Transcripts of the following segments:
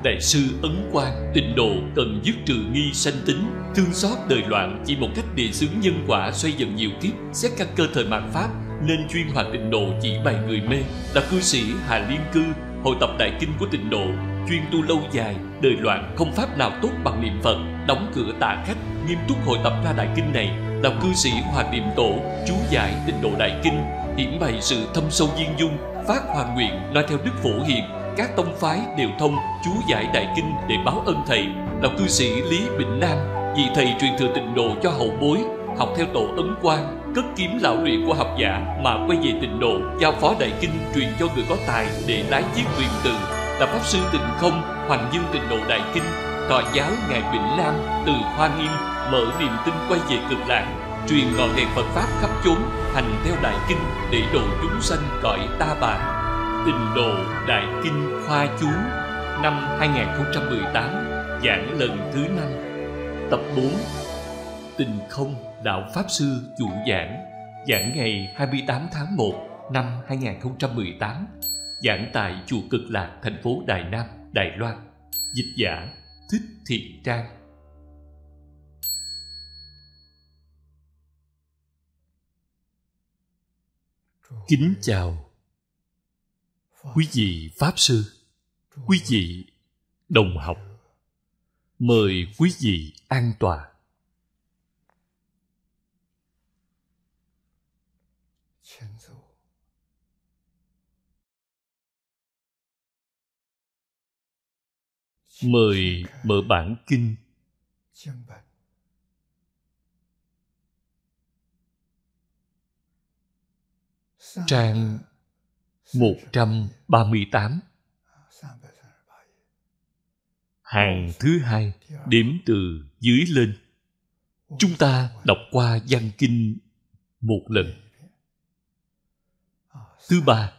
Đại sư Ấn Quang, Tịnh độ cần dứt trừ nghi sanh tính, thương xót đời loạn, chỉ một cách đề xướng nhân quả, xoay dần nhiều kiếp, xét căn cơ thời mạt Pháp, nên chuyên hoạt Tịnh độ chỉ bày người mê. Là cư sĩ Hà Liên Cư, hội tập đại kinh của Tịnh độ, chuyên tu lâu dài, đời loạn không pháp nào tốt bằng niệm Phật, đóng cửa tạ khách, nghiêm túc hội tập ra đại kinh này. Là cư sĩ Hòa Niệm Tổ, chú giải Tịnh độ đại kinh, hiển bày sự thâm sâu viên dung, phát hoàn nguyện nói theo Đức Phổ Hiền. Các tông phái đều thông chú giải đại kinh để báo ân thầy. Là cư sĩ Lý Bình Nam, vị thầy truyền thừa Tịnh độ cho hậu bối, học theo tổ Ấn Quang, cất kiếm lão luyện của học giả mà quay về Tịnh độ, giao phó đại kinh truyền cho người có tài để lái chiếc quyền từ. Là pháp sư Tịnh Không, hoằng dương Tịnh độ đại kinh, tọa giáo ngài Bình Nam từ Hoa Nghiêm, mở niềm tin quay về Cực Lạc, truyền ngọn đèn Phật pháp khắp chốn, hành theo đại kinh để độ chúng sanh cõi ta bà. Tịnh độ đại kinh khoa chú năm 2018, giảng lần thứ 5, tập 4. Tịnh Không đạo pháp sư chủ giảng, giảng ngày 28 tháng 1 năm 2018, giảng tại chùa Cực Lạc, thành phố Đài Nam, Đài Loan. Dịch giả Thích Thiện Trang. Kính chào quý vị Pháp Sư, quý vị đồng học. Mời quý vị an tọa. Mời mở bản kinh. Trang 138, hàng thứ 2, đếm từ dưới lên. Chúng ta đọc qua văn kinh một lần. Thứ 3,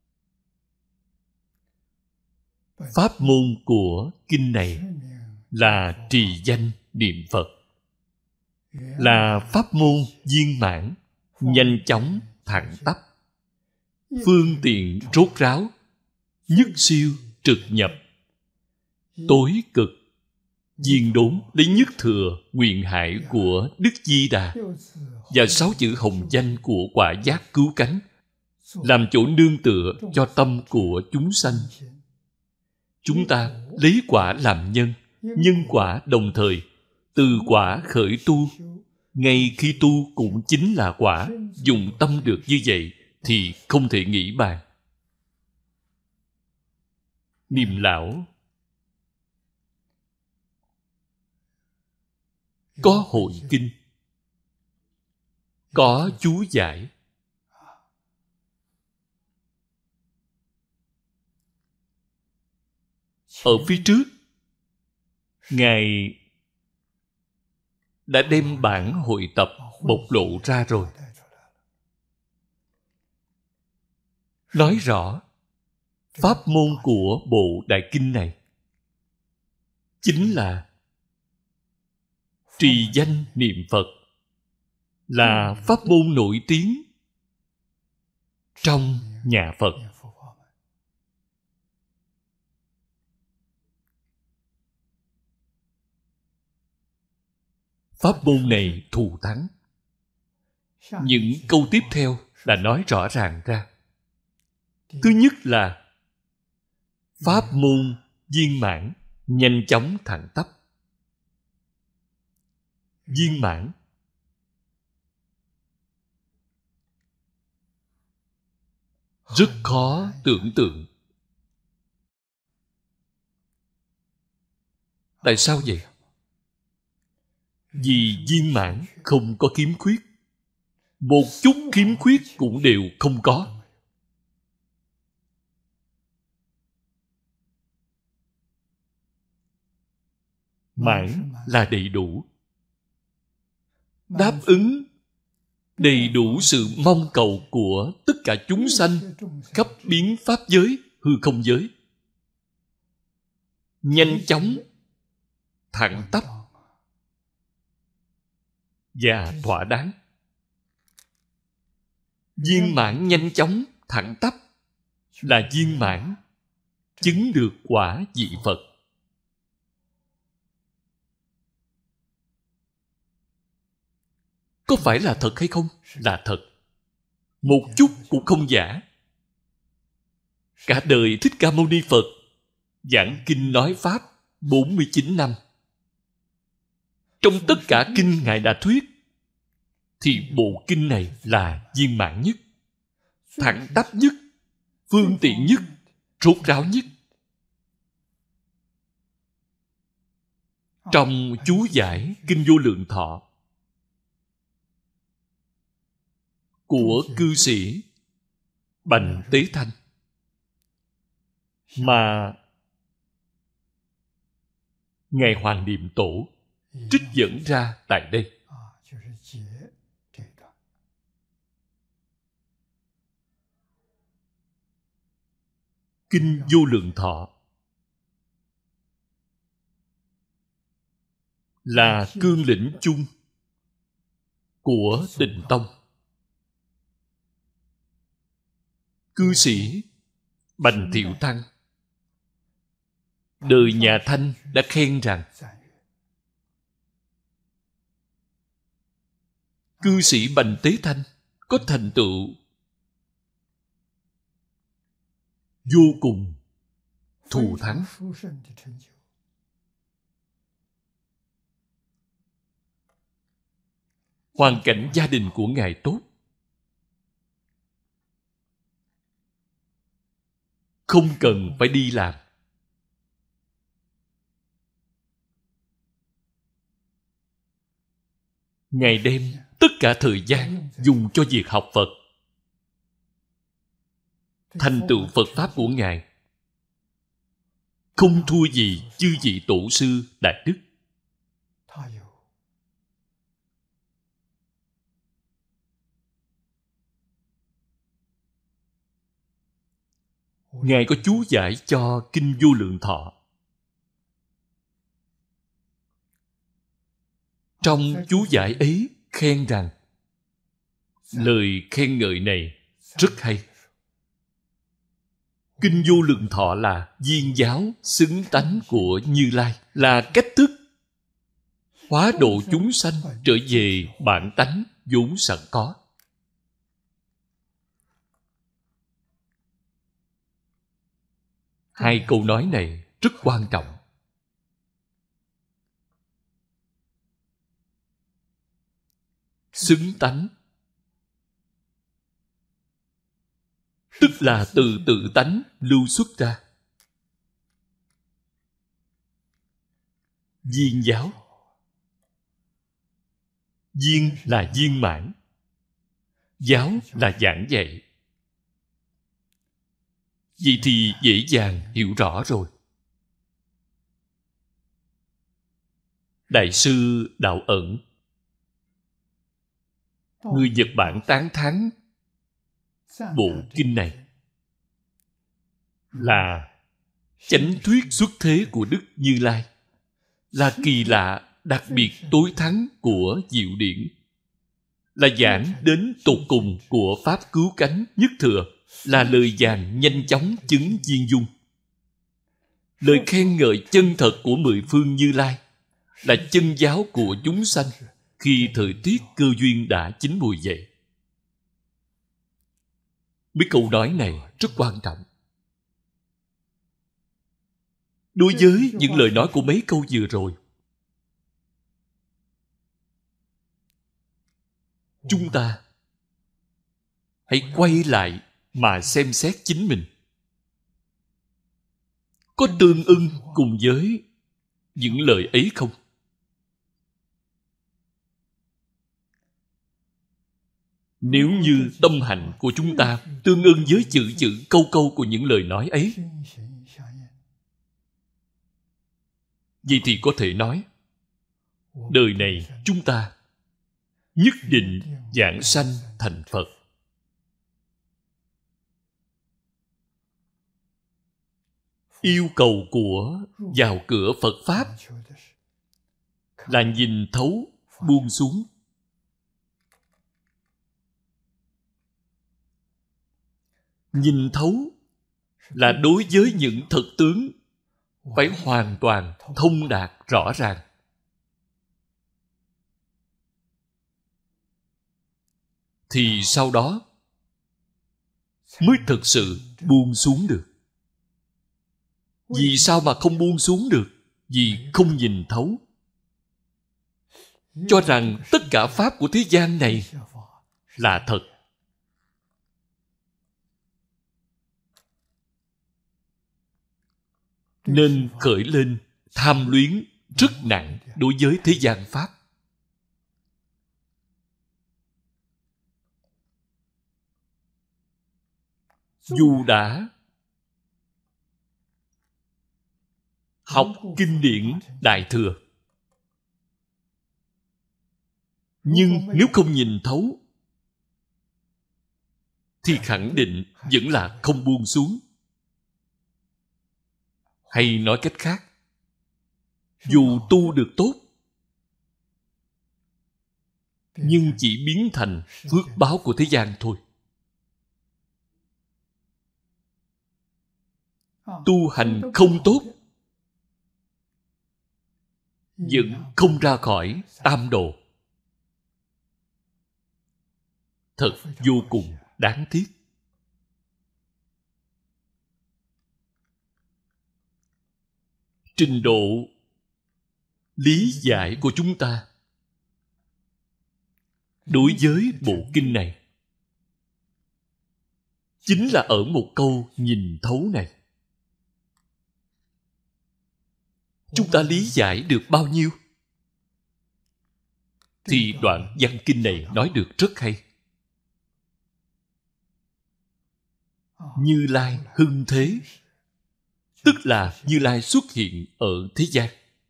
pháp môn của kinh này là trì danh niệm Phật, là pháp môn viên mãn, nhanh chóng, thẳng tắp, phương tiện rốt ráo, nhất siêu trực nhập, tối cực, viên đốn lấy nhất thừa nguyện hải của Đức Di Đà và 6 chữ hồng danh của quả giác cứu cánh, làm chỗ nương tựa cho tâm của chúng sanh. Chúng ta lấy quả làm nhân, nhân quả đồng thời, từ quả khởi tu. Ngay khi tu cũng chính là quả. Dùng tâm được như vậy thì không thể nghĩ bàn. Niệm lão có hội kinh, có chú giải. Ở phía trước, Ngài đã đem bản hội tập bộc lộ ra rồi. Nói rõ, pháp môn của bộ đại kinh này chính là trì danh niệm Phật, là pháp môn nổi tiếng trong nhà Phật. Pháp môn này thù thắng. Những câu tiếp theo là nói rõ ràng ra. Thứ nhất là pháp môn viên mãn, nhanh chóng thẳng tắp. Viên mãn rất khó tưởng tượng. Tại sao vậy? Vì viên mãn không có khiếm khuyết. Một chút khiếm khuyết cũng đều không có. Mãn là đầy đủ, đáp ứng đầy đủ sự mong cầu của tất cả chúng sanh khắp biến pháp giới, hư không giới. Nhanh chóng, thẳng tắp và thỏa đáng. Viên mãn nhanh chóng, thẳng tắp là viên mãn chứng được quả vị Phật. Có phải là thật hay không? Là thật. Một chút cũng không giả. Cả đời Thích Ca Mâu Ni Phật giảng kinh nói Pháp 49 năm. Trong tất cả kinh Ngài đã thuyết, thì bộ kinh này là viên mãn nhất, thẳng tắp nhất, phương tiện nhất, rốt ráo nhất. Trong chú giải Kinh Vô Lượng Thọ của cư sĩ Bành Tế Thanh mà Ngài Hoàng Niệm Tổ trích dẫn ra tại đây. Kinh Vô Lượng Thọ là cương lĩnh chung của Tịnh Tông. Cư sĩ Bành Thiệu Tăng đời nhà Thanh đã khen rằng cư sĩ Bành Tế Thanh có thành tựu vô cùng thù thắng. Hoàn cảnh gia đình của Ngài tốt, không cần phải đi làm. Ngài đem tất cả thời gian dùng cho việc học Phật. Thành tựu Phật Pháp của Ngài không thua gì chư vị tổ sư đại đức. Ngài có chú giải cho Kinh Vô Lượng Thọ. Trong chú giải ấy khen rằng lời khen ngợi này rất hay. Kinh Vô Lượng Thọ là viên giáo xứng tánh của Như Lai, là cách thức hóa độ chúng sanh trở về bản tánh vốn sẵn có. Hai câu nói này rất quan trọng. Xứng tánh tức là từ tự tánh lưu xuất ra. Viên giáo, viên là viên mãn, giáo là giảng dạy. Vậy thì dễ dàng hiểu rõ rồi. Đại sư Đạo Ẩn, người Nhật Bản tán thán bộ kinh này là chánh thuyết xuất thế của Đức Như Lai, là kỳ lạ đặc biệt tối thắng của Diệu Điển, là giảng đến tột cùng của Pháp cứu cánh nhất thừa, là lời giảng nhanh chóng chứng viên dung. Lời khen ngợi chân thật của mười phương Như Lai là chân giáo của chúng sanh khi thời tiết cơ duyên đã chín mùi vậy. Mấy câu nói này rất quan trọng. Đối với những lời nói của mấy câu vừa rồi, chúng ta hãy quay lại mà xem xét chính mình. Có tương ưng cùng với những lời ấy không? Nếu như tâm hạnh của chúng ta tương ưng với chữ chữ câu câu của những lời nói ấy, vậy thì có thể nói đời này chúng ta nhất định giảng sanh thành Phật. Yêu cầu của vào cửa Phật Pháp là nhìn thấu buông xuống. Nhìn thấu là đối với những thực tướng phải hoàn toàn thông đạt rõ ràng. thì sau đó mới thực sự buông xuống được. Vì sao mà không buông xuống được? Vì không nhìn thấu, cho rằng tất cả pháp của thế gian này là thật. Nên khởi lên tham luyến rất nặng đối với thế gian pháp. Dù đã học kinh điển Đại Thừa, nhưng nếu không nhìn thấu thì khẳng định vẫn là không buông xuống. Hay nói cách khác, dù tu được tốt, nhưng chỉ biến thành phước báo của thế gian thôi. Tu hành không tốt, vẫn không ra khỏi tam độ. Thật vô cùng đáng tiếc. Trình độ lý giải của chúng ta đối với bộ kinh này chính là ở một câu nhìn thấu này. Chúng ta lý giải được bao nhiêu? Thì đoạn văn kinh này nói được rất hay. Như Lai hưng thế, tức là Như Lai xuất hiện ở thế gian.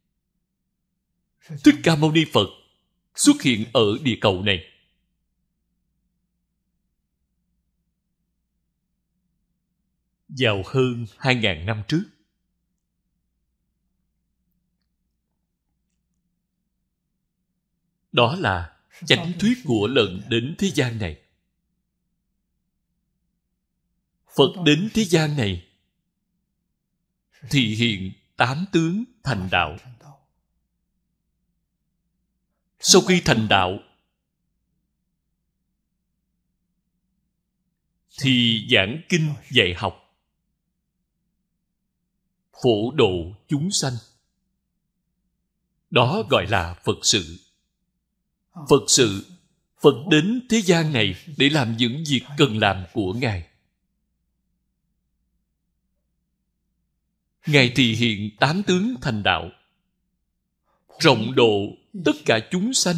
Thích Ca Mâu Ni Phật xuất hiện ở địa cầu này. Vào hơn 2.000 năm trước. Đó là chánh thuyết của Lận đến thế gian này. Phật đến thế gian này thì hiện 8 tướng thành đạo. Sau khi thành đạo thì giảng kinh dạy học, phổ độ chúng sanh. Đó gọi là Phật sự. Phật sự, Phật đến thế gian này để làm những việc cần làm của Ngài. Ngài thì hiện 8 tướng thành đạo, rộng độ tất cả chúng sanh.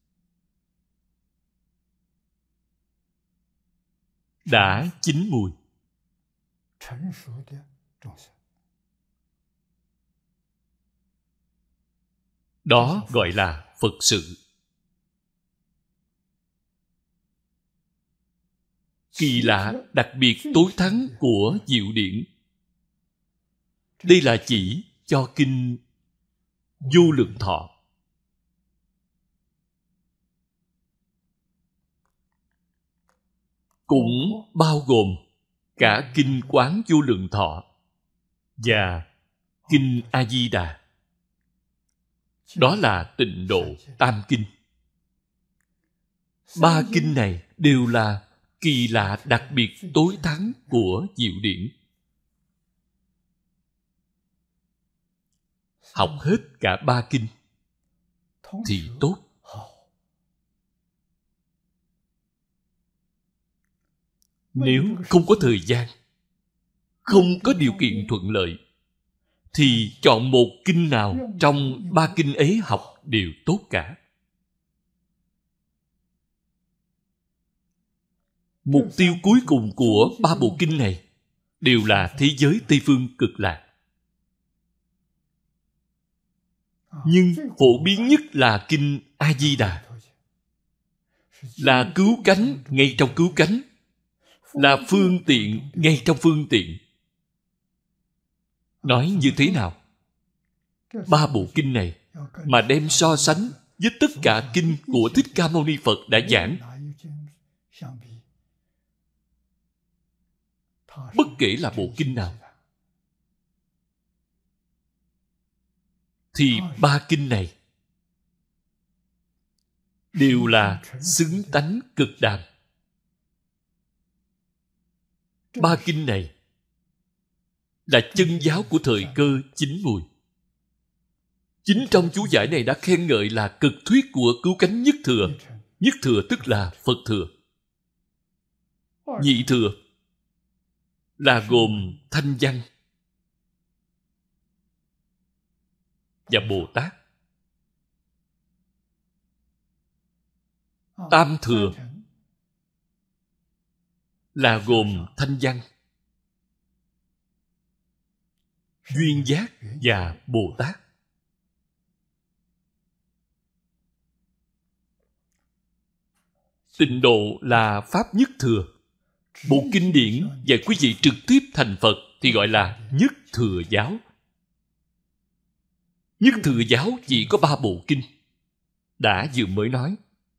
Đã chín mùi. Đó gọi là Phật sự. Kỳ lạ đặc biệt tối thắng của Diệu Điển. Đây là chỉ cho kinh Vô Lượng Thọ. Cũng bao gồm cả kinh Quán Vô Lượng Thọ và kinh A Di Đà. Đó là Tịnh Độ Tam Kinh. 3 kinh này đều là kỳ lạ đặc biệt tối thắng của Diệu Điển. Học hết cả 3 kinh thì tốt. Nếu không có thời gian, không có điều kiện thuận lợi, thì chọn một kinh nào trong 3 kinh ấy học đều tốt cả. Mục tiêu cuối cùng của 3 bộ kinh này đều là thế giới Tây Phương Cực Lạc. Nhưng phổ biến nhất là kinh A Di Đà, là cứu cánh ngay trong cứu cánh, là phương tiện ngay trong phương tiện. Nói như thế nào? 3 bộ kinh này mà đem so sánh với tất cả kinh của Thích Ca Mâu Ni Phật đã giảng, bất kể là bộ kinh nào, thì 3 kinh này đều là xứng tánh cực đàm, Ba kinh này là chân giáo của thời cơ chín mùi. Chính trong chú giải này đã khen ngợi là cực thuyết của cứu cánh nhất thừa. Nhất thừa tức là Phật thừa. Nhị thừa là gồm Thanh Văn và Bồ Tát. Tam thừa là gồm Thanh Văn, Duyên Giác và Bồ Tát. Tịnh độ là pháp nhất thừa. Bộ kinh điển dạy quý vị trực tiếp thành Phật thì gọi là nhất thừa giáo. Nhất thừa giáo chỉ có 3 bộ kinh đã vừa mới nói.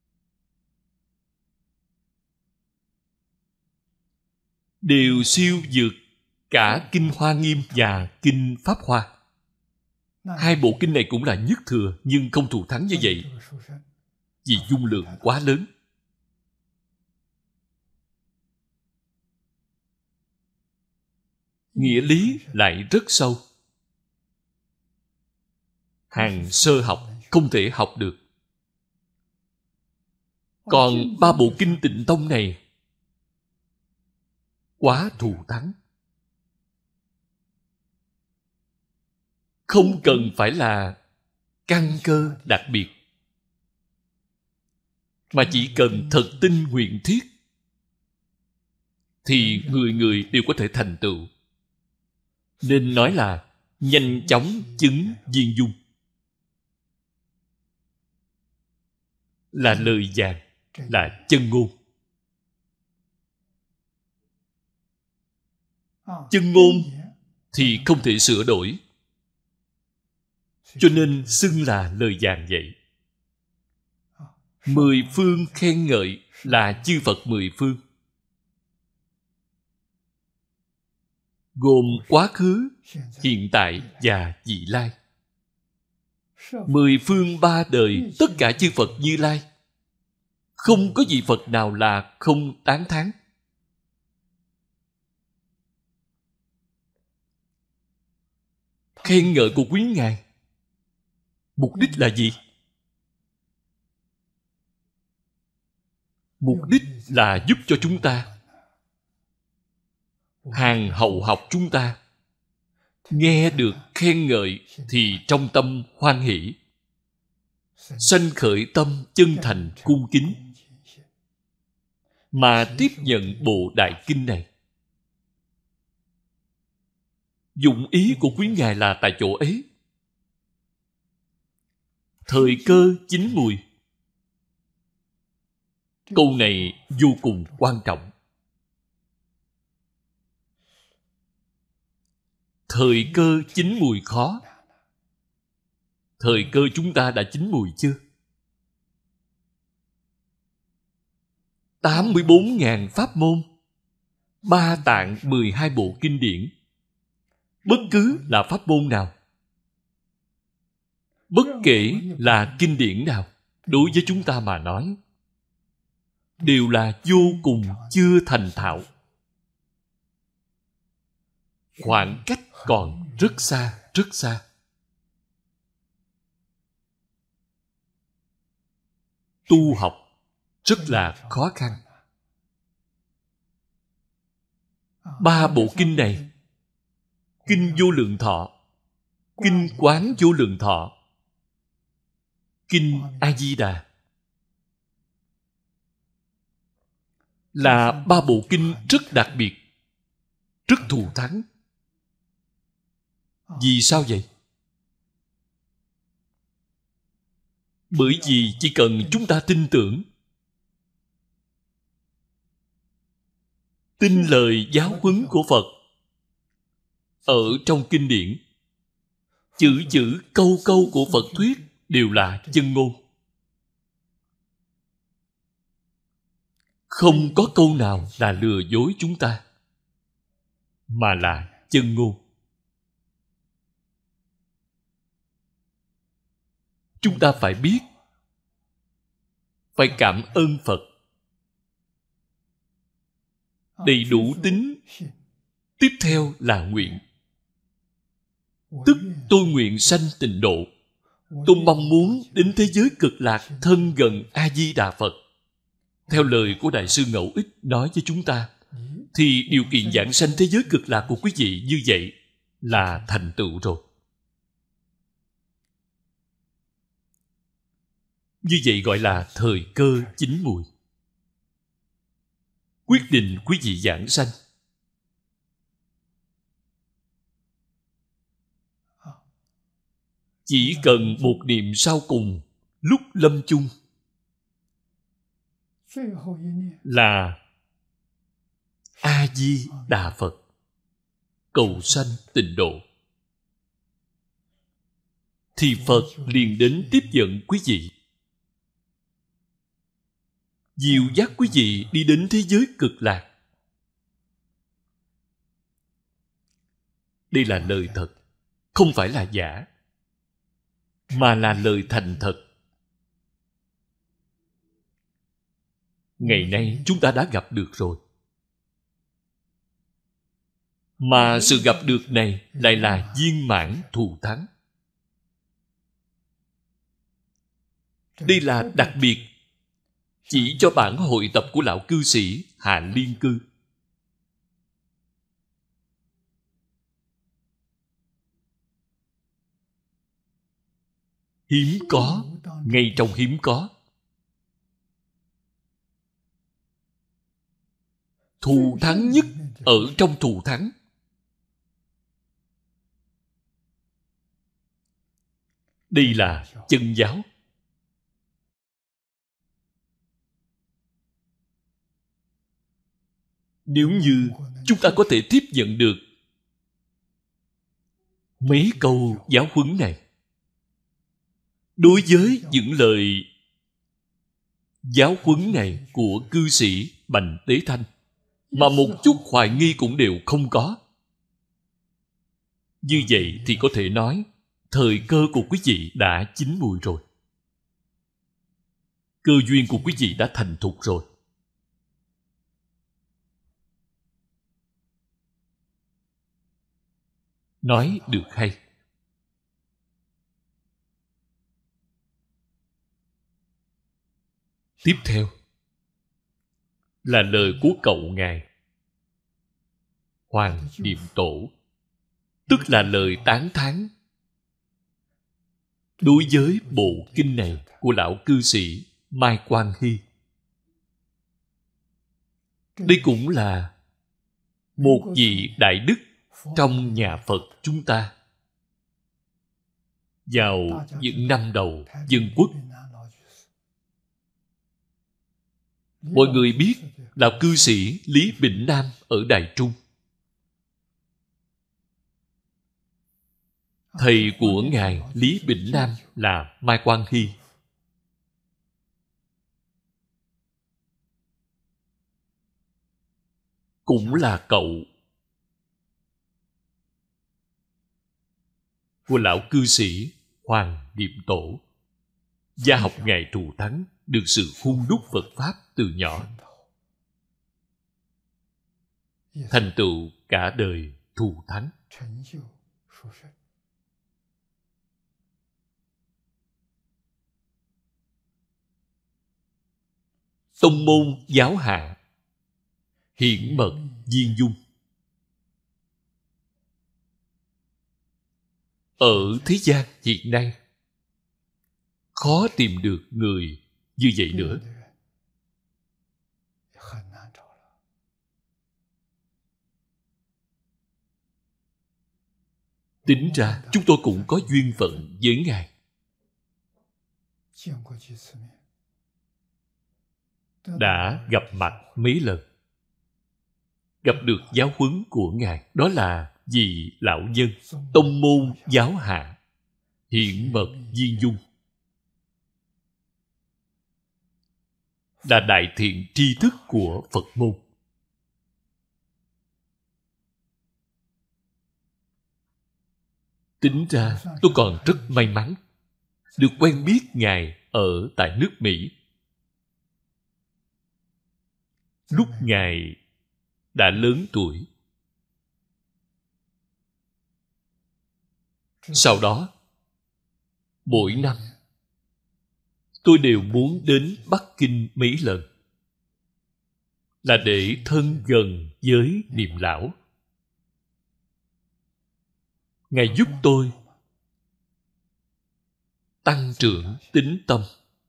Đều siêu vượt cả kinh Hoa Nghiêm và kinh Pháp Hoa. 2 bộ kinh này cũng là nhất thừa nhưng không thù thắng như vậy vì dung lượng quá lớn. Nghĩa lý lại rất sâu. Hàng sơ học không thể học được. Còn 3 bộ kinh Tịnh Tông này quá thù thắng. Không cần phải là căn cơ đặc biệt, mà chỉ cần thật tinh nguyện thiết thì người người đều có thể thành tựu. Nên nói là nhanh chóng chứng viên dung. Là lời vàng, là chân ngôn. Chân ngôn thì không thể sửa đổi, cho nên xưng là lời vàng vậy. 10 phương khen ngợi là chư Phật 10 phương, gồm quá khứ, hiện tại và vị lai. 10 phương 3 đời tất cả chư Phật Như Lai, không có vị Phật nào là không tán thán. Khen ngợi của quý Ngài mục đích là gì? Mục đích là giúp cho chúng ta, hàng hậu học chúng ta, nghe được khen ngợi thì trong tâm hoan hỷ, sanh khởi tâm chân thành cung kính, mà tiếp nhận bộ đại kinh này. Dụng ý của quý Ngài là tại chỗ ấy. Thời cơ chín mùi. Câu này vô cùng quan trọng. Thời cơ chín mùi khó. Thời cơ chúng ta đã chín mùi chưa? 84.000 pháp môn, 3 tạng 12 bộ kinh điển. Bất cứ là pháp môn nào, bất kể là kinh điển nào, đối với chúng ta mà nói, đều là vô cùng chưa thành thạo. Khoảng cách còn rất xa, rất xa. Tu học rất là khó khăn. 3 bộ kinh này, Kinh Vô Lượng Thọ, Kinh Quán Vô Lượng Thọ, Kinh A-di-đà, là 3 bộ kinh rất đặc biệt, rất thù thắng. Vì sao vậy? Bởi vì chỉ cần chúng ta tin tưởng, tin lời giáo huấn của Phật ở trong kinh điển, chữ chữ câu câu của Phật thuyết đều là chân ngôn. Không có câu nào là lừa dối chúng ta, mà là chân ngôn. Chúng ta phải biết, phải cảm ơn Phật. đầy đủ tính. Tiếp theo là nguyện. Tức tôi nguyện sanh tịnh độ. Tôi mong muốn đến thế giới cực lạc thân gần A-di-đà Phật. Theo lời của Đại sư Ngẫu Ích nói với chúng ta, thì điều kiện giảng sanh thế giới cực lạc của quý vị như vậy là thành tựu rồi. Như vậy gọi là thời cơ chín mùi. Quyết định quý vị giảng sanh. Chỉ cần một niệm sau cùng lúc lâm chung là A-di-đà Phật, cầu sanh tịnh độ, thì Phật liền đến tiếp dẫn quý vị, dìu dắt quý vị đi đến thế giới cực lạc. Đây là lời thật, không phải là giả, mà là lời thành thật. Ngày nay chúng ta đã gặp được rồi. Mà sự gặp được này lại là viên mãn thù thắng. Đây là đặc biệt chỉ cho bản hội tập của lão cư sĩ Hạ Liên Cư. Hiếm có, ngay trong hiếm có. Thù thắng nhất ở trong thù thắng. Đây là chân giáo. Nếu như chúng ta có thể tiếp nhận được mấy câu giáo huấn này, đối với những lời giáo huấn này của cư sĩ Bành Tế Thanh mà một chút hoài nghi cũng đều không có, như vậy thì có thể nói thời cơ của quý vị đã chín mùi rồi. Cơ duyên của quý vị đã thành thục rồi. Nói được hay. Tiếp theo là lời của cậu ngài Hoàng Niệm Tổ, tức là lời tán thán đối với bộ kinh này của lão cư sĩ Mai Quang Hy. Đây cũng là một vị đại đức trong nhà Phật chúng ta vào những năm đầu dân quốc. Mọi người biết là cư sĩ Lý Bỉnh Nam ở Đài Trung. Thầy của ngài Lý Bỉnh Nam là Mai Quang Hy. Cũng là cậu của lão cư sĩ Hoàng Niệm Tổ. Gia học ngài Thù Thắng được sự hun đúc Phật Pháp từ nhỏ, thành tựu cả đời thù thắng. Tông môn giáo hạ hiển mật viên dung. Ở thế gian hiện nay khó tìm được người như vậy nữa. Tính ra chúng tôi cũng có duyên phận với ngài. Đã gặp mặt mấy lần, gặp được giáo huấn của ngài. Đó là vị lão nhân tông môn giáo hạ hiển mật viên dung, là đại thiện tri thức của Phật môn. Tính ra tôi còn rất may mắn được quen biết ngài ở tại nước Mỹ. Lúc ngài đã lớn tuổi. Sau đó, mỗi năm, tôi đều muốn đến Bắc Kinh mấy lần, là để thân gần với niệm lão. Ngài giúp tôi tăng trưởng tín tâm.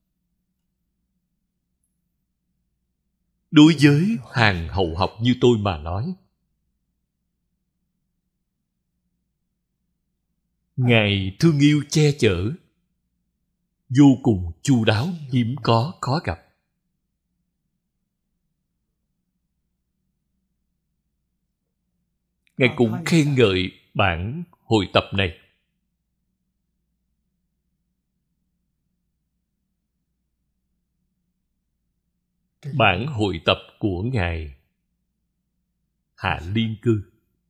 Đối với hàng hậu học như tôi mà nói, Ngài thương yêu che chở, vô cùng chu đáo, hiếm có, khó gặp. Ngài cũng khen ngợi bản hội tập này. Bản hội tập của Ngài Hạ Liên Cư.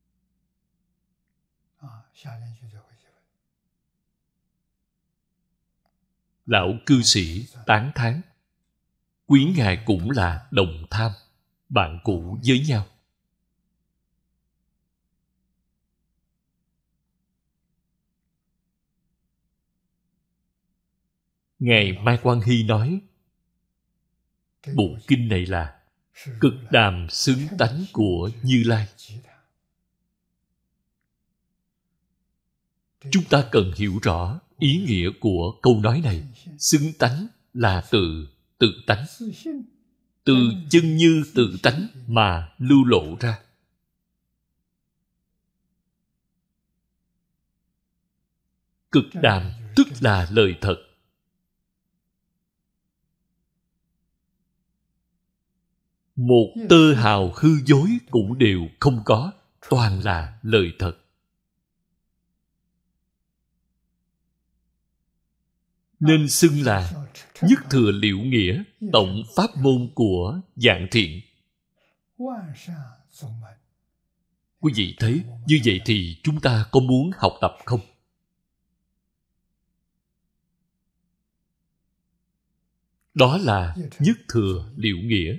Lão cư sĩ tán thán, quý Ngài cũng là đồng tham, bạn cũ với nhau. Ngài Mai Quang Hy nói, bộ kinh này là cực đàm xứng tánh của Như Lai. Chúng ta cần hiểu rõ ý nghĩa của câu nói này. Xứng tánh là từ tự tánh, từ chân như tự tánh mà lưu lộ ra. Cực đàm tức là lời thật. Một tơ hào hư dối cũng đều không có, toàn là lời thật. Nên xưng là nhất thừa liễu nghĩa, tổng pháp môn của Dạng Thiện. Quý vị thấy, như vậy thì chúng ta có muốn học tập không? Đó là nhất thừa liễu nghĩa.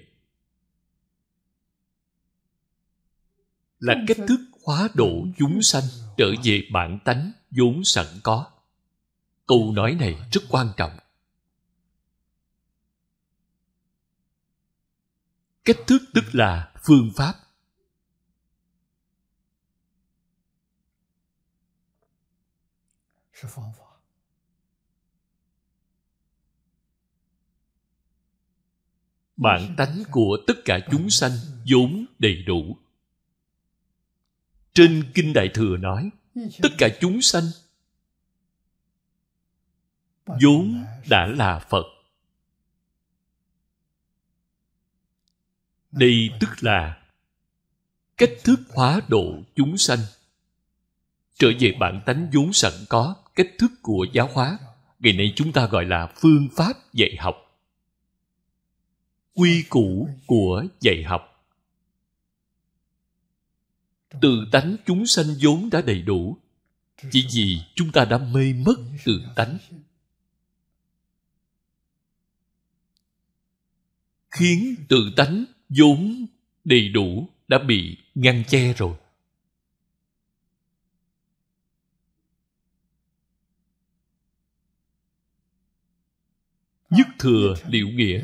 Là cách thức hóa độ chúng sanh trở về bản tánh vốn sẵn có. Câu nói này rất quan trọng. Cách thức tức là phương pháp. Bản tánh của tất cả chúng sanh vốn đầy đủ. Trên Kinh Đại Thừa nói, tất cả chúng sanh vốn đã là Phật. Đây tức là cách thức hóa độ chúng sanh trở về bản tánh vốn sẵn có, cách thức của giáo hóa. Ngày nay chúng ta gọi là phương pháp dạy học, quy củ của dạy học. Tự tánh chúng sanh vốn đã đầy đủ, chỉ vì chúng ta đã mê mất tự tánh, khiến tự tánh vốn đầy đủ đã bị ngăn che rồi. Nhất thừa liễu nghĩa,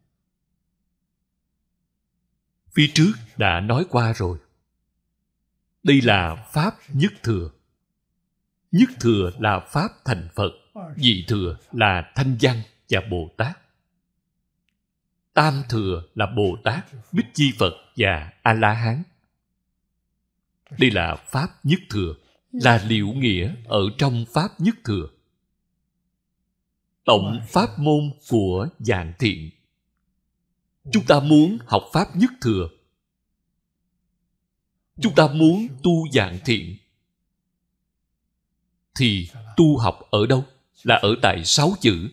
phía trước đã nói qua rồi. Đây là pháp nhất thừa. Nhất thừa là pháp thành Phật, nhị thừa là Thanh Văn và Bồ Tát, tam thừa là Bồ Tát, Bích Chi Phật và A-la-hán. Đây là pháp nhất thừa, là liễu nghĩa ở trong pháp nhất thừa. Tổng pháp môn của Dạng Thiện. Chúng ta muốn học pháp nhất thừa, chúng ta muốn tu Dạng Thiện, thì tu học ở đâu? Là ở tại 6 chữ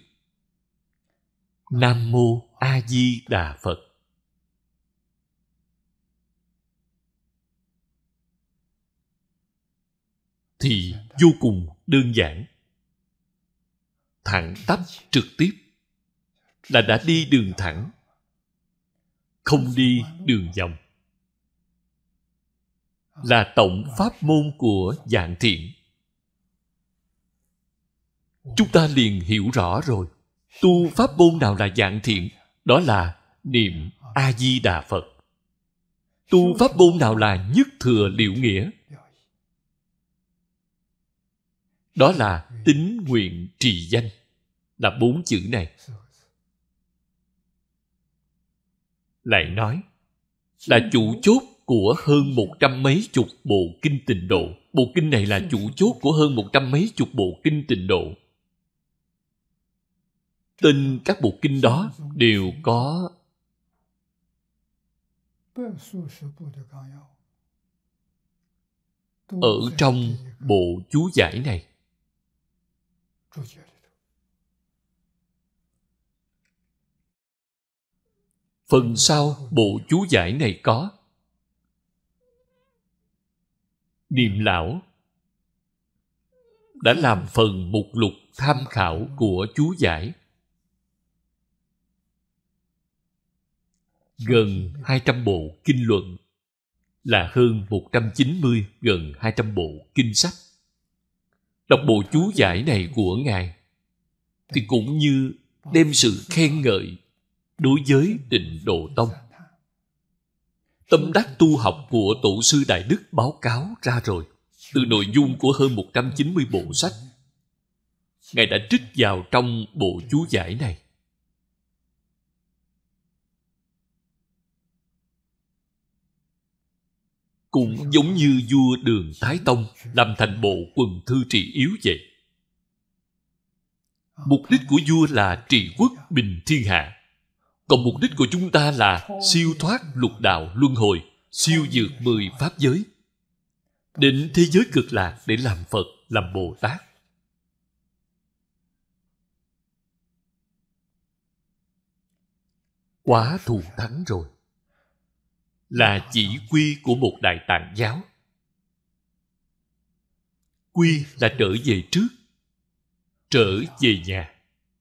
Nam Mô A Di Đà Phật. Thì vô cùng đơn giản, thẳng tắp trực tiếp, là đã đi đường thẳng, không đi đường vòng. là tổng pháp môn của Dạng Thiện. Chúng ta liền hiểu rõ rồi. Tu pháp môn nào là Dạng Thiện? Đó là niệm A-di-đà Phật. Tu pháp môn nào là nhất thừa liệu nghĩa? Đó là tín nguyện trì danh, là 4 chữ này. Lại nói là chủ chốt của hơn 100 mấy chục bộ kinh Tịnh Độ. Bộ kinh này là chủ chốt của hơn 100 mấy chục bộ kinh Tịnh Độ. Tên các bộ kinh đó đều có ở trong bộ chú giải này. Phần sau bộ chú giải này có Niệm Lão đã làm phần mục lục tham khảo của chú giải. Gần 200 bộ kinh luận, là hơn 190, gần 200 bộ kinh sách. Đọc bộ chú giải này của Ngài thì cũng như đem sự khen ngợi đối với Tịnh Độ Tông. Tâm đắc tu học của Tổ sư Đại Đức báo cáo ra rồi. Từ nội dung của hơn 190 bộ sách, Ngài đã trích vào trong bộ chú giải này. Cũng giống như vua Đường Thái Tông làm thành bộ Quần Thư Trị Yếu vậy. Mục đích của vua là trị quốc bình thiên hạ. Còn mục đích của chúng ta là siêu thoát lục đạo luân hồi, siêu vượt 10 pháp giới, đến thế giới cực lạc để làm Phật, làm Bồ Tát. Quá thù thắng rồi. Là chỉ quy của một Đại Tạng giáo. Quy là trở về trước, trở về nhà.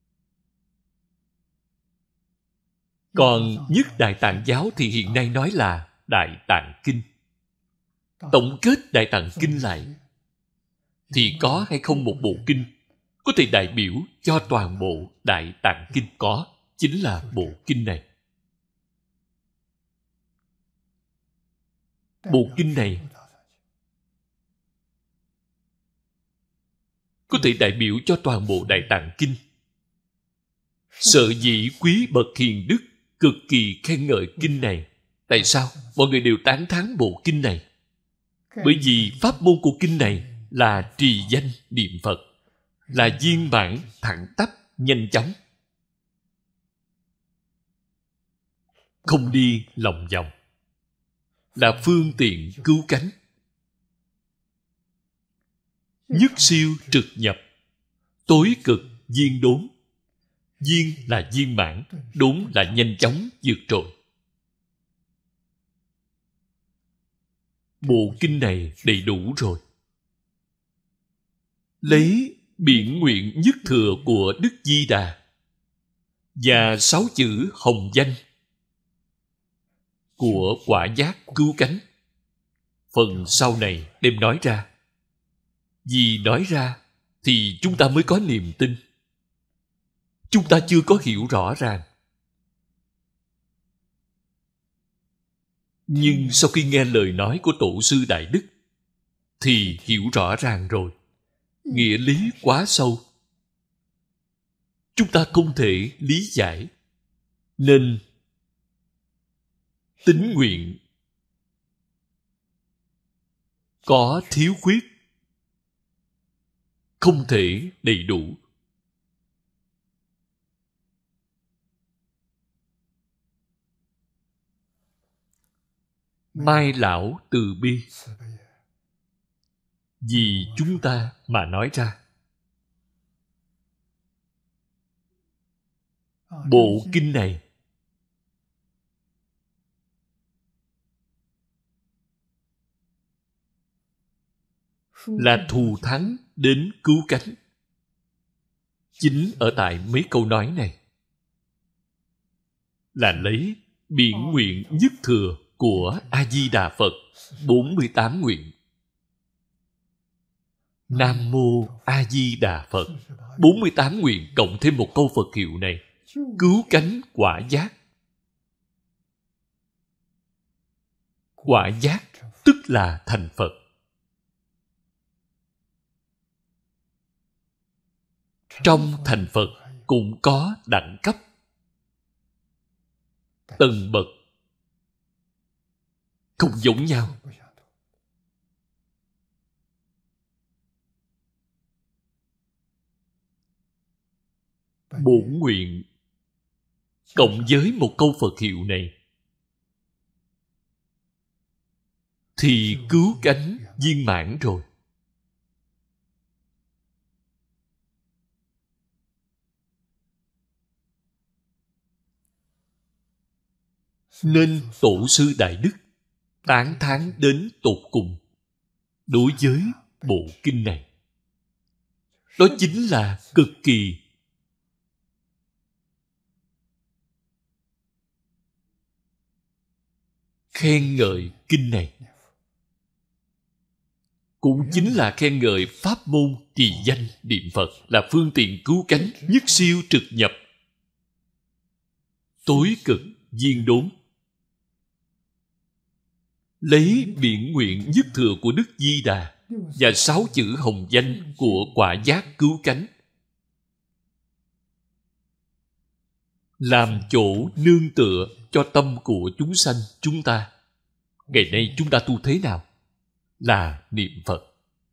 Còn nhất Đại Tạng giáo thì hiện nay nói là Đại Tạng Kinh. Tổng kết Đại Tạng Kinh lại thì có hay không một bộ kinh có thể đại biểu cho toàn bộ Đại Tạng Kinh? Có, chính là bộ kinh này. Bộ kinh này có thể đại biểu cho toàn bộ Đại Tạng Kinh. Sở dĩ quý bậc hiền đức cực kỳ khen ngợi kinh này. Tại sao? Mọi người đều tán thán bộ kinh này. Bởi vì pháp môn của kinh này là trì danh niệm Phật, là viên mãn thẳng tắp nhanh chóng, không đi lòng vòng, là phương tiện cứu cánh, nhất siêu trực nhập, tối cực viên đốn. Viên là viên mãn, đốn là nhanh chóng vượt trội. Bộ kinh này đầy đủ rồi. Lấy biển nguyện nhất thừa của Đức Di Đà và 6 chữ hồng danh của quả giác cứu cánh, phần sau này đem nói ra. Vì nói ra thì chúng ta mới có niềm tin. Chúng ta chưa có hiểu rõ ràng. Nhưng sau khi nghe lời nói của Tổ sư Đại Đức thì hiểu rõ ràng rồi. Nghĩa lý quá sâu, chúng ta không thể lý giải. Nên tín nguyện có thiếu khuyết, không thể đầy đủ. Mai lão từ bi vì chúng ta mà nói ra. Bộ kinh này là thù thắng đến cứu cánh. Chính ở tại mấy câu nói này là lấy biển nguyện nhất thừa của A-di-đà Phật 48 nguyện. Nam Mô A Di Đà Phật. 48 nguyện cộng thêm một câu Phật hiệu này, cứu cánh quả giác. Quả giác tức là thành Phật. Trong thành Phật cũng có đẳng cấp, tầng bậc, không giống nhau. Bổn nguyện cộng với một câu Phật hiệu này thì cứu cánh viên mãn rồi. Nên Tổ sư Đại Đức tán thán đến tột cùng đối với bộ kinh này. Đó chính là cực kỳ khen ngợi kinh này, cũng chính là khen ngợi pháp môn trì danh niệm Phật là phương tiện cứu cánh nhất siêu trực nhập, tối cực viên đốn. Lấy biển nguyện nhất thừa của Đức Di Đà và 6 chữ hồng danh của quả giác cứu cánh làm chỗ nương tựa cho tâm của chúng sanh chúng ta. Ngày nay chúng ta tu thế nào? Là niệm Phật.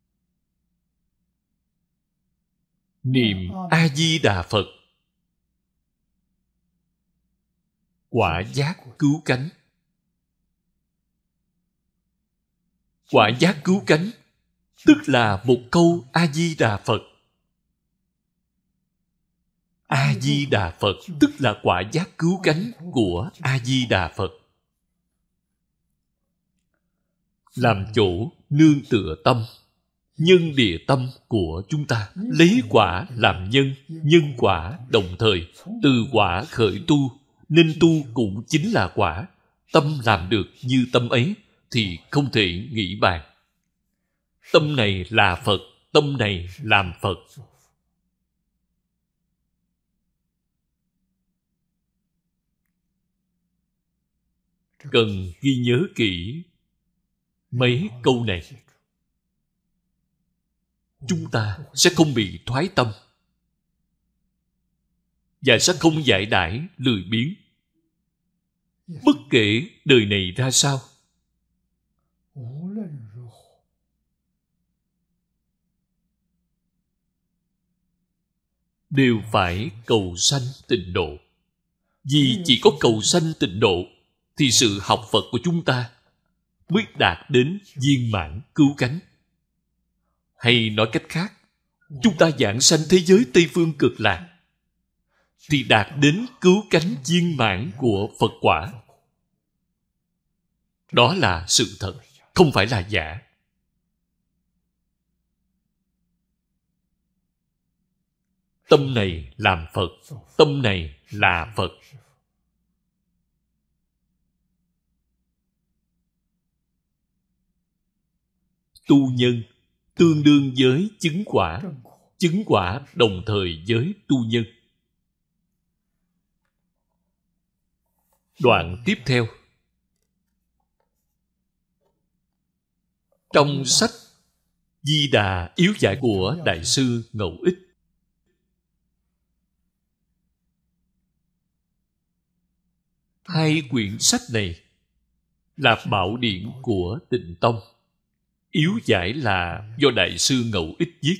Niệm A-di-đà Phật. Quả giác cứu cánh. Quả giác cứu cánh tức là một câu A-di-đà Phật. A-di-đà Phật tức là quả giác cứu cánh của A-di-đà Phật. Làm chỗ nương tựa tâm, nhân địa tâm của chúng ta. Lấy quả làm nhân, nhân quả đồng thời. Từ quả khởi tu, nên tu cũng chính là quả. Tâm làm được như tâm ấy thì không thể nghĩ bàn. Tâm này là Phật, tâm này làm Phật. Cần ghi nhớ kỹ mấy câu này, chúng ta sẽ không bị thoái tâm và sẽ không dại đãi lười biếng. Bất kể đời này ra sao, đều phải cầu sanh tịnh độ. Vì chỉ có cầu sanh tịnh độ thì sự học Phật của chúng ta mới đạt đến viên mãn cứu cánh. Hay nói cách khác, chúng ta giảng sanh thế giới Tây Phương Cực Lạc thì đạt đến cứu cánh viên mãn của Phật quả. Đó là sự thật, không phải là giả. Tâm này làm Phật, tâm này là Phật. Tu nhân tương đương với chứng quả, chứng quả đồng thời với tu nhân. Đoạn tiếp theo, trong sách Di Đà Yếu Giải của Đại sư Ngẫu Ích, hai quyển sách này là bảo điển của Tịnh Tông. Yếu Giải là do Đại sư Ngẫu Ích viết.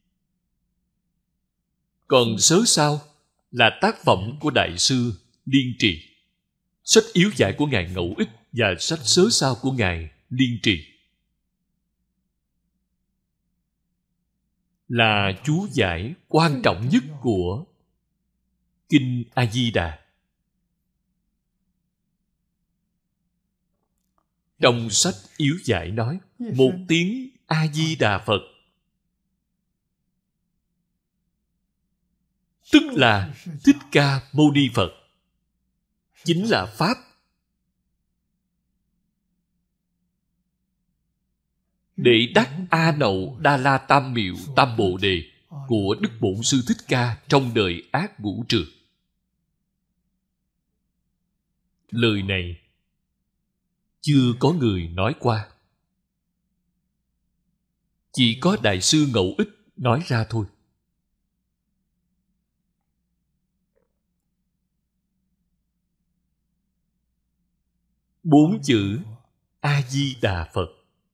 Còn Sớ Sao là tác phẩm của Đại sư Liên Trì. Sách Yếu Giải của Ngài Ngẫu Ích và sách Sớ Sao của Ngài Liên Trì là chú giải quan trọng nhất của Kinh A-di-đà. Trong sách Yếu Giải nói, một tiếng A-di-đà Phật tức là Thích Ca Mâu Ni Phật, chính là Pháp. để đắc A Nậu Đa La Tam Miệu Tam Bồ Đề của Đức Bổn Sư Thích Ca trong đời Ác Ngũ Trượt. Lời này chưa có người nói qua, chỉ có Đại sư Ngẫu Ích nói ra thôi. Bốn chữ A Di Đà Phật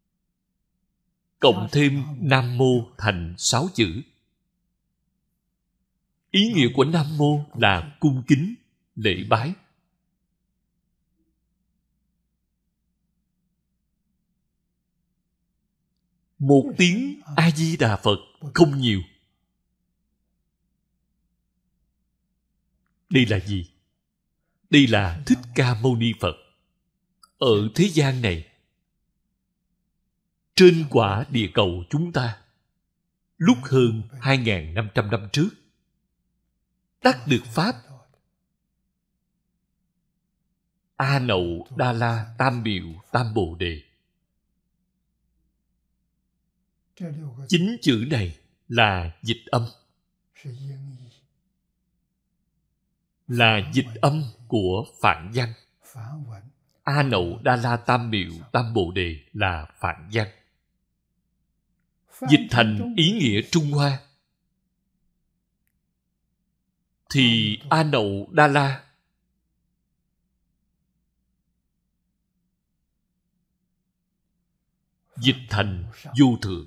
cộng thêm Nam Mô thành 6 chữ. Ý nghĩa của Nam Mô là cung kính, lễ bái. Một tiếng A Di Đà Phật không nhiều. Đây là gì? Đây là Thích Ca Mâu Ni Phật. Ở thế gian này, trên quả địa cầu chúng ta, lúc hơn 2.500 năm trước, đắc được Pháp A Nậu Đa La Tam Miệu Tam Bồ Đề. Chính chữ này là dịch âm, là dịch âm của Phạn văn. A Nậu Đa La Tam Miệu Tam Bồ Đề là Phạn văn. Dịch thành ý nghĩa Trung Hoa thì A Nậu Đa La dịch thành vô thượng.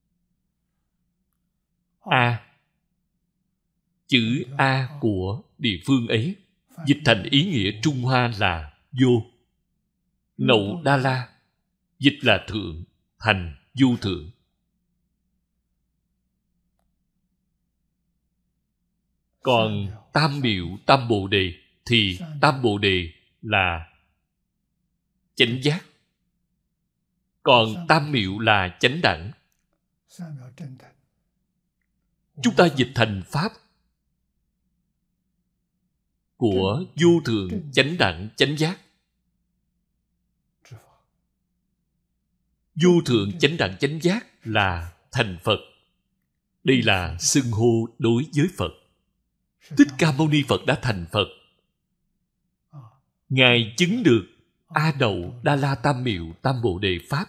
A, chữ A của địa phương ấy dịch thành ý nghĩa Trung Hoa là vô. Nậu Đa La dịch là thượng, thành vô thượng. Còn Tam Miệu Tam Bồ Đề thì Tam Bồ Đề là chánh giác, còn Tam Miệu là chánh đẳng. Chúng ta dịch thành Pháp của vô thượng chánh đẳng chánh giác. Vô thượng chánh đẳng chánh giác là thành Phật. Đây là xưng hô đối với Phật. Thích Ca Mâu Ni Phật đã thành Phật. Ngài chứng được A Nậu Đa La Tam Miệu Tam Bồ Đề Pháp.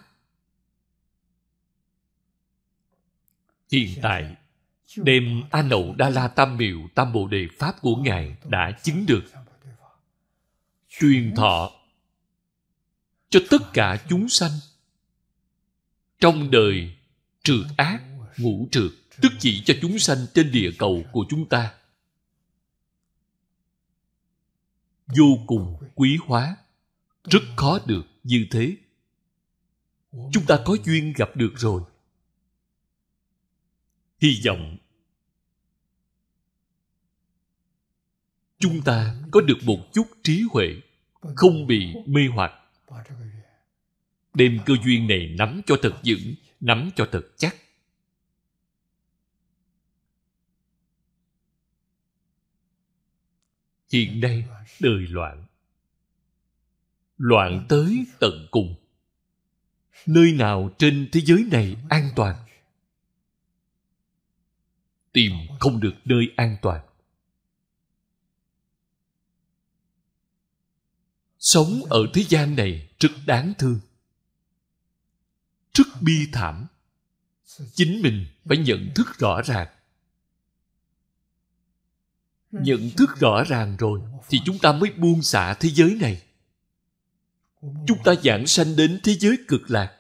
Hiện tại, đem A Nậu Đa La Tam Miệu Tam Bồ Đề Pháp của Ngài đã chứng được, truyền thọ cho tất cả chúng sanh trong đời trượt ác, ngũ trượt, tức chỉ cho chúng sanh trên địa cầu của chúng ta. Vô cùng quý hóa, rất khó được như thế. Chúng ta có duyên gặp được rồi. Hy vọng chúng ta có được một chút trí huệ, không bị mê hoặc, đem cơ duyên này nắm cho thật vững, nắm cho thật chắc. Hiện nay đời loạn, loạn tới tận cùng. Nơi nào trên thế giới này an toàn? Tìm không được nơi an toàn. Sống ở thế gian này rất đáng thương, rất bi thảm. Chính mình phải nhận thức rõ ràng. Nhận thức rõ ràng rồi thì chúng ta mới buông xả thế giới này. Chúng ta giảng sanh đến thế giới cực lạc.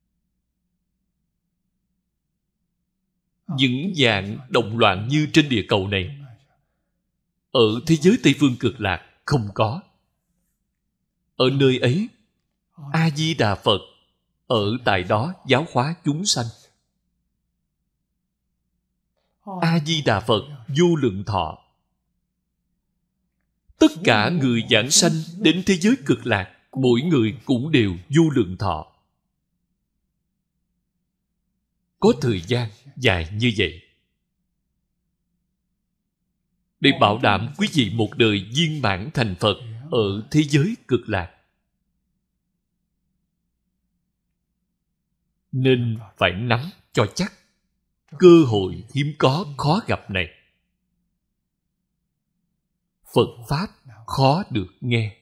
Những dạng động loạn như trên địa cầu này, ở thế giới Tây Phương cực lạc không có. Ở nơi ấy, A-di-đà Phật ở tại đó giáo hóa chúng sanh. A-di-đà Phật vô lượng thọ. Tất cả người giảng sanh đến thế giới cực lạc, mỗi người cũng đều vô lượng thọ. Có thời gian dài như vậy để bảo đảm quý vị một đời viên mãn thành Phật ở thế giới cực lạc. nên phải nắm cho chắc cơ hội hiếm có khó gặp này. Phật Pháp khó được nghe,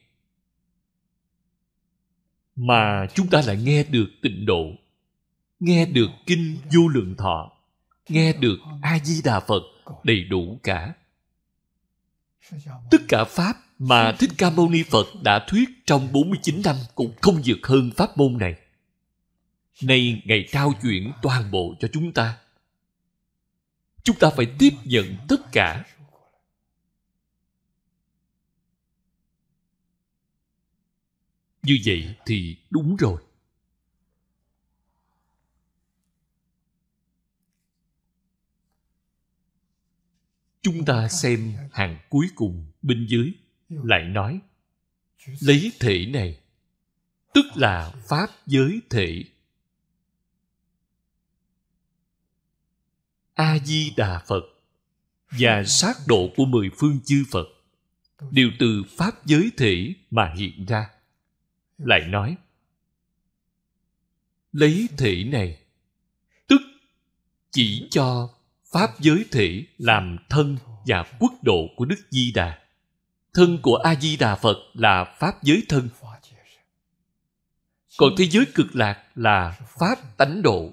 mà chúng ta lại nghe được Tịnh Độ, nghe được Kinh Vô Lượng Thọ, nghe được A-di-đà Phật đầy đủ cả. Tất cả Pháp mà Thích Ca Mâu Ni Phật đã thuyết trong 49 năm cũng không vượt hơn pháp môn này. Nay Ngài trao chuyển toàn bộ cho chúng ta. Chúng ta phải tiếp nhận tất cả. Như vậy thì đúng rồi. Chúng ta xem hàng cuối cùng bên dưới lại nói, lấy thể này, tức là Pháp giới thể. A-di-đà Phật và sát độ của 10 phương chư Phật đều từ Pháp giới thể mà hiện ra. Lại nói, lấy thể này, tức chỉ cho Pháp giới thể làm thân và quốc độ của Đức Di Đà. Thân của A-di-đà Phật là Pháp giới thân. Còn thế giới cực lạc là Pháp tánh độ.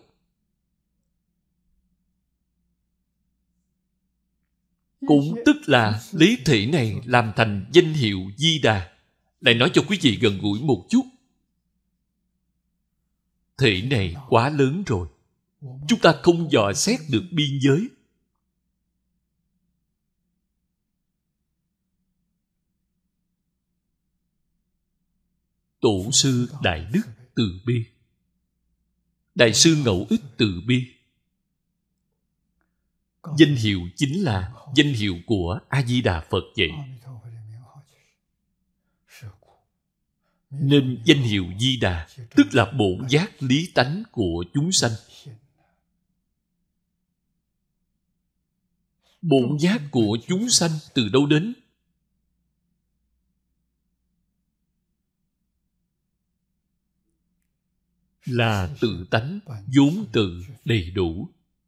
Cũng tức là lấy thể này làm thành danh hiệu Di Đà. Lại nói cho quý vị gần gũi một chút. Thể này quá lớn rồi. Chúng ta không dò xét được biên giới. Tổ sư Đại Đức từ bi, Đại sư Ngẫu Ích từ bi. Danh hiệu chính là danh hiệu của A-di-đà Phật vậy. Nên danh hiệu Di Đà tức là bổn giác lý tánh của chúng sanh. Bổn giác của chúng sanh từ đâu đến? Là tự tánh vốn tự đầy đủ.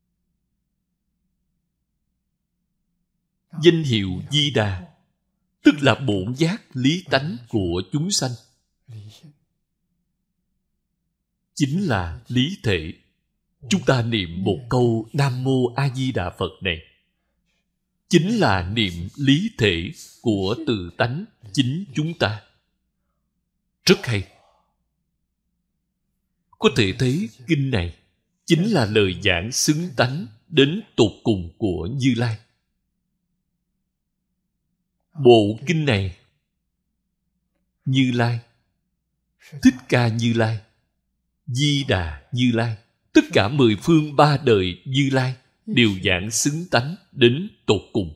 Danh hiệu Di Đà tức là bổn giác lý tánh của chúng sanh, chính là lý thể. Chúng ta niệm một câu Nam Mô A Di Đà Phật này chính là niệm lý thể của tự tánh chính chúng ta. Rất hay. Có thể thấy kinh này chính là lời giảng xứng tánh đến tột cùng của Như Lai. Bộ kinh này, Như Lai, Thích Ca Như Lai, Di Đà Như Lai, tất cả 10 phương 3 đời Như Lai đều giảng xứng tánh đến tột cùng.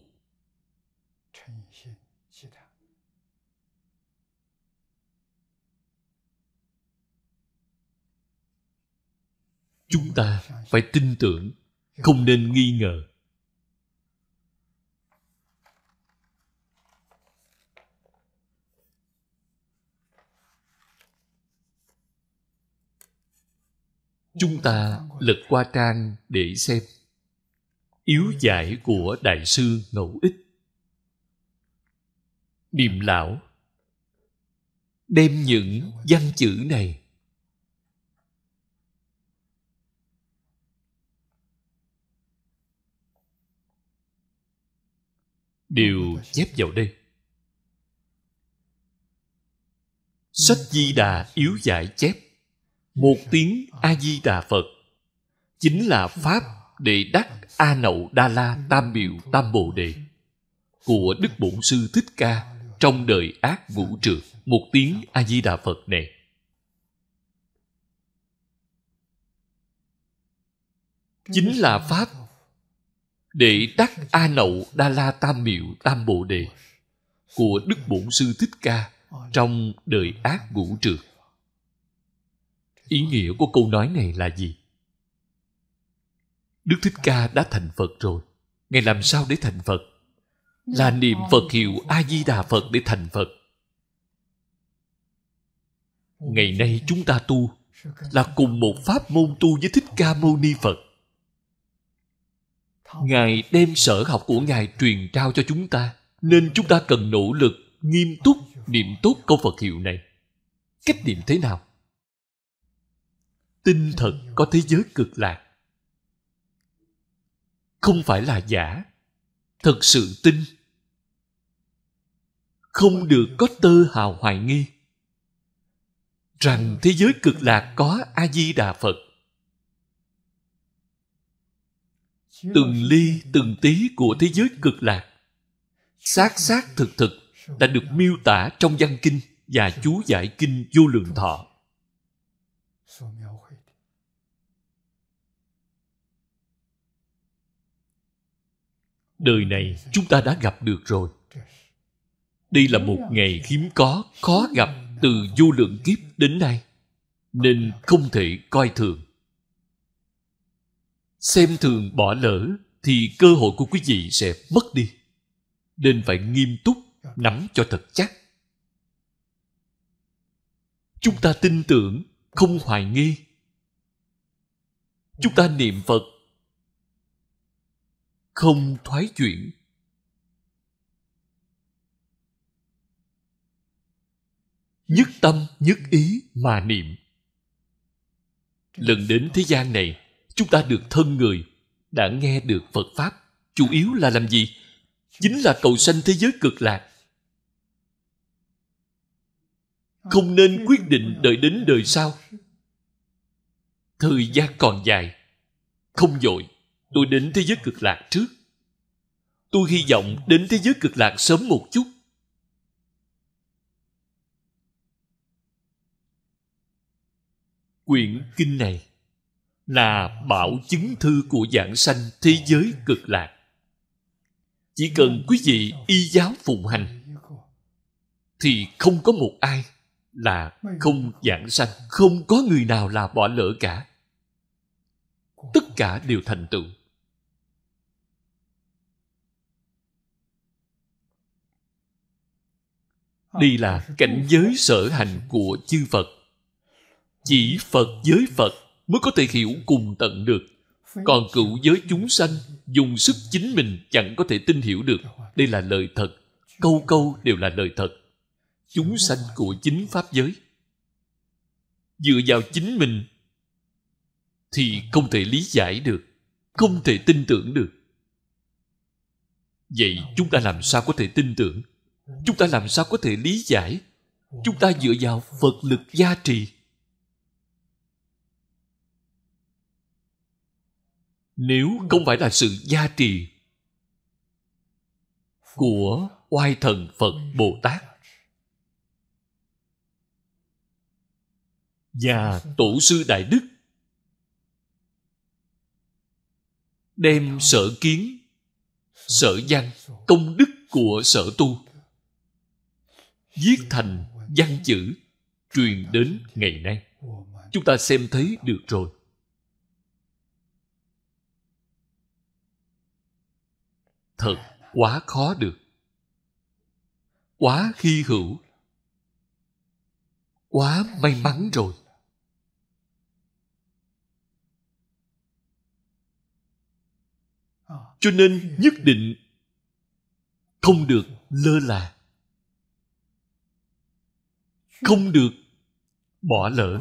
Chúng ta phải tin tưởng, không nên nghi ngờ. Chúng ta lật qua trang để xem yếu giải của Đại sư Ngẫu Ích. Điềm lão đem những văn chữ này đều chép vào đây. Sách Di Đà yếu giải chép: một tiếng A Di Đà Phật chính là pháp để đắc A Nậu Đa La Tam Miệu Tam Bồ Đề của Đức Bổn Sư Thích Ca trong đời ác ngũ trượt. Một tiếng A Di Đà Phật này chính là pháp để đắc A Nậu Đa La Tam Miệu Tam Bồ Đề của Đức Bổn Sư Thích Ca trong đời ác ngũ trượt. Ý nghĩa của câu nói này là gì? Đức Thích Ca đã thành Phật rồi. Ngài làm sao để thành Phật? Là niệm Phật hiệu A Di Đà Phật để thành Phật. Ngày nay chúng ta tu là cùng một pháp môn tu với Thích Ca Mâu Ni Phật. Ngài đem sở học của Ngài truyền trao cho chúng ta, nên chúng ta cần nỗ lực, nghiêm túc niệm tốt câu Phật hiệu này. Cách niệm thế nào? Tin thật có thế giới cực lạc. Không phải là giả. Thật sự tin. Không được có tơ hào hoài nghi rằng thế giới cực lạc có A-di-đà Phật. Từng ly từng tí của thế giới cực lạc xác xác thực thực đã được miêu tả trong văn kinh và chú giải kinh Vô Lượng Thọ. Đời này chúng ta đã gặp được rồi. Đây là một ngày hiếm có, khó gặp từ vô lượng kiếp đến nay, nên không thể coi thường. Xem thường bỏ lỡ thì cơ hội của quý vị sẽ mất đi. Nên phải nghiêm túc, nắm cho thật chắc. Chúng ta tin tưởng, không hoài nghi. Chúng ta niệm Phật, không thoái chuyển. Nhất tâm, nhất ý mà niệm. Lần đến thế gian này, chúng ta được thân người, đã nghe được Phật Pháp. Chủ yếu là làm gì? Chính là cầu sanh thế giới cực lạc. Không nên quyết định đợi đến đời sau. Thời gian còn dài. Không vội, tôi đến thế giới cực lạc trước. Tôi hy vọng đến thế giới cực lạc sớm một chút. Quyển kinh này là bảo chứng thư của giảng sanh thế giới cực lạc. Chỉ cần quý vị y giáo phụng hành thì không có một ai là không giảng sanh, không có người nào là bỏ lỡ cả. Tất cả đều thành tựu. Đây là cảnh giới sở hành của chư Phật. Chỉ Phật giới Phật mới có thể hiểu cùng tận được. Còn cựu giới chúng sanh dùng sức chính mình chẳng có thể tin hiểu được. Đây là lời thật. Câu câu đều là lời thật. Chúng sanh của chính Pháp giới. Dựa vào chính mình thì không thể lý giải được, không thể tin tưởng được. Vậy chúng ta làm sao có thể tin tưởng? Chúng ta làm sao có thể lý giải? Chúng ta dựa vào Phật lực gia trì. Nếu không phải là sự gia trì của oai thần Phật Bồ Tát và Tổ sư Đại Đức đem sở kiến, sở văn, công đức của sở tu viết thành văn chữ truyền đến ngày nay, chúng ta xem thấy được rồi. Thật quá khó được, quá hy hữu, quá may mắn rồi. Cho nên nhất định không được lơ là, không được bỏ lỡ.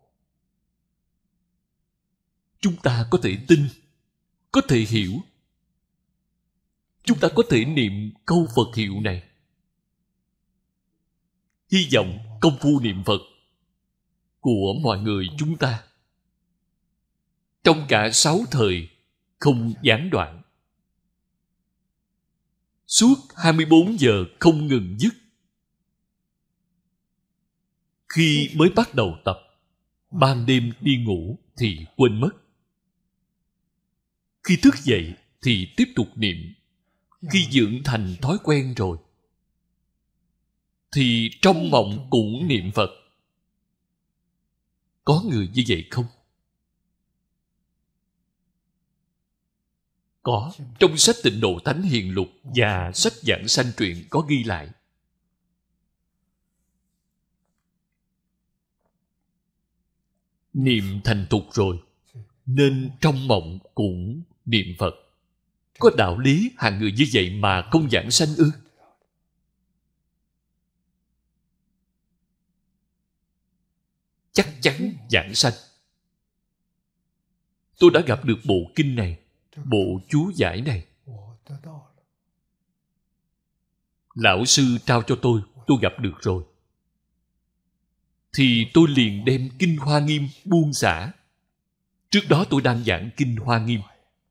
Chúng ta có thể tin, có thể hiểu. Chúng ta có thể niệm câu Phật hiệu này. Hy vọng công phu niệm Phật của mọi người chúng ta trong cả 6 thời không gián đoạn, suốt 24 giờ không ngừng dứt. Khi mới bắt đầu tập, ban đêm đi ngủ thì quên mất. Khi thức dậy thì tiếp tục niệm. Khi dưỡng thành thói quen rồi thì trong mộng cũng niệm Phật. Có người như vậy không? Có. Trong sách Tịnh Độ Thánh Hiền Lục và sách Giảng Sanh Truyện có ghi lại. Niệm thành thục rồi, nên trong mộng cũng niệm Phật. Có đạo lý hạng người như vậy mà không giảng sanh ư? Chắc chắn giảng sanh. Tôi đã gặp được bộ kinh này, bộ chú giải này. Lão sư trao cho tôi gặp được rồi. Thì tôi liền đem Kinh Hoa Nghiêm buông xả. Trước đó tôi đang giảng Kinh Hoa Nghiêm.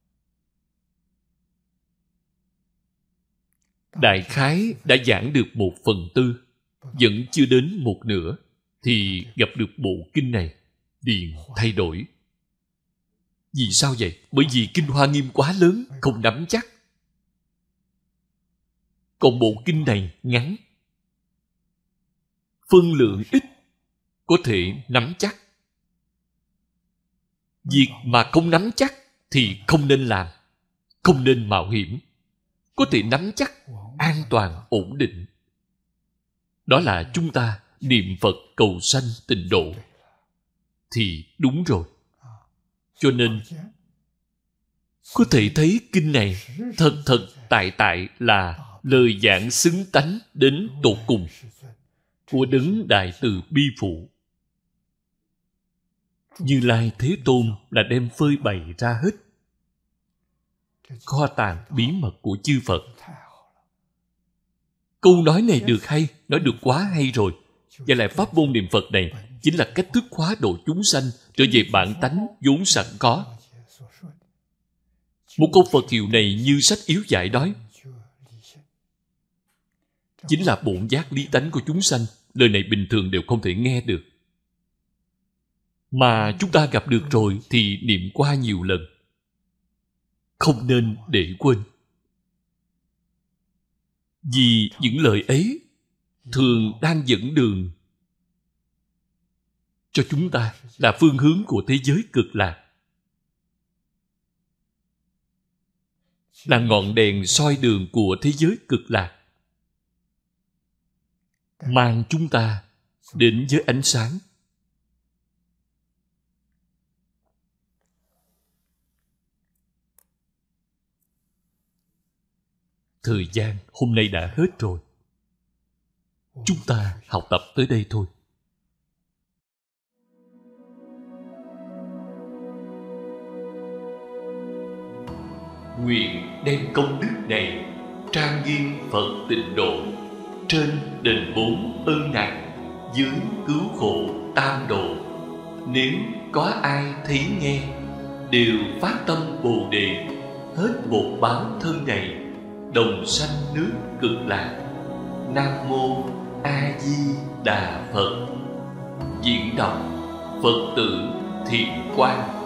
Đại khái đã giảng được 1/4, vẫn chưa đến 1/2, thì gặp được bộ kinh này, liền thay đổi. Vì sao vậy? Bởi vì Kinh Hoa Nghiêm quá lớn, không nắm chắc. Còn bộ kinh này ngắn, phân lượng ít, có thể nắm chắc. Việc mà không nắm chắc thì không nên làm, không nên mạo hiểm. Có thể nắm chắc, an toàn, ổn định. Đó là chúng ta niệm Phật cầu sanh tịnh độ. Thì đúng rồi. Cho nên có thể thấy kinh này thật tại là lời giảng xứng tánh đến tột cùng của Đấng Đại Từ Bi Phụ. Như Lai Thế Tôn là đem phơi bày ra hết kho tàng bí mật của chư Phật. Câu nói này được hay, nói được quá hay rồi. Và lại pháp môn niệm Phật này chính là cách thức hóa độ chúng sanh trở về bản tánh vốn sẵn có. Một câu Phật hiệu này như sách yếu giải nói, chính là bổn giác lý tánh của chúng sanh. Lời này bình thường đều không thể nghe được. Mà chúng ta gặp được rồi thì niệm qua nhiều lần. Không nên để quên. Vì những lời ấy thường đang dẫn đường cho chúng ta là phương hướng của thế giới cực lạc, là ngọn đèn soi đường của thế giới cực lạc, mang chúng ta đến với ánh sáng. Thời gian hôm nay đã hết rồi. Chúng ta học tập tới đây thôi. Nguyện đem công đức này trang nghiêm Phật tịnh độ, trên đền bốn ân nặng, dưới cứu khổ tam độ. Nếu có ai thấy nghe, đều phát tâm Bồ Đề, hết một báo thân này, đồng sanh nước cực lạc. Nam mô A Di Đà Phật. Diễn đọc Phật tử Thiện Quang.